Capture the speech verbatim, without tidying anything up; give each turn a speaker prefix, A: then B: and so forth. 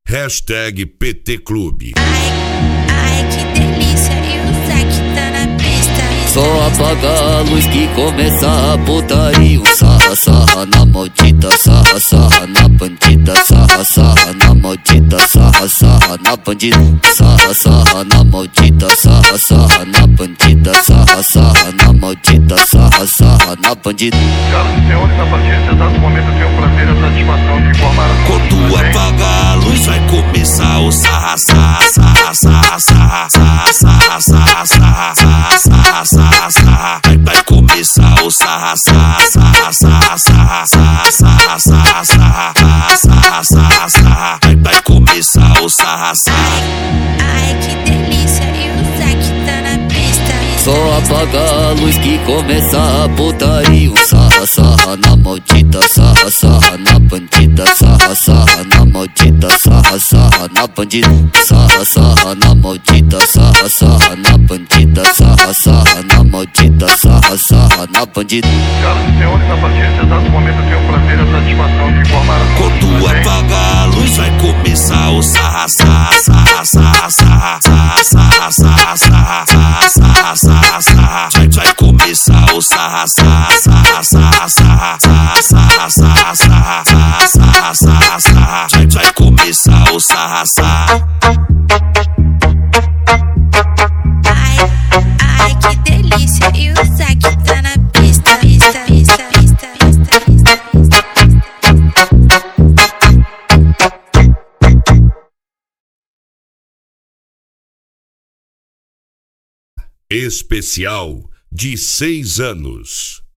A: Hashtag P T Clube.
B: Ai, ai, que delícia, e o Zack tá na pista.
C: Só apaga a luz que começa a putaria. Sarra, sarra na maldita, sarra, sarra na bandida. Sarra, sarra na maldita, sarra, sarra na bandida. Sarra, sarra na maldita, sarra, sarra na bandida. Sarra, sarra na maldita, sarra, sarra na bandida.
D: Senhoras e senhores, a partir desse exato momento eu tenho o prazer e a satisfação de informar a
A: Quando apagar a luz vai começar o sarra, sarra, sarra, sarra, sarra, sarra, sarra, sarra, sarra, sarra, sarra, sarra. Vai, vai começar o sarra, sarra, sarra, sarra, sarra, sarra, sarra, sarra, sarra, sarra, sarra, sarra. Vai, vai começar o sarra, sarra.
B: Ai, que delícia, e o Zack tá na pista.
C: Só apaga a luz que começa a putaria. Sarra, sarra na maldita, sarra, sarra na bandida. Sarra, sarra na maldita, sarra, sarra na bandida. Sarra, sarra na maldita, sarra, sarra na bandida. Sarra, sarra na maldita, sarra, sarra na bandida.
D: Senhoras e senhores, a partir desse exato momento eu tenho o prazer e a satisfação de informar a
A: Quando apagar a luz vai começar o sarra, sarra, sarra, sarra, sarra, sarra, sarra, sarra, sarra, sarra, sarra, sarra. Vai, vai começar o sarra, sarra, sarra, sarra, sarra, sarra, sarra, sarra, sarra, sarra, sarra. Vai, vai começar o sarra, sarra.
B: Ai, ai, que delícia, e o Zack tá na pista. Pista, pista, pista, pista, pista,
A: Especial de seis anos.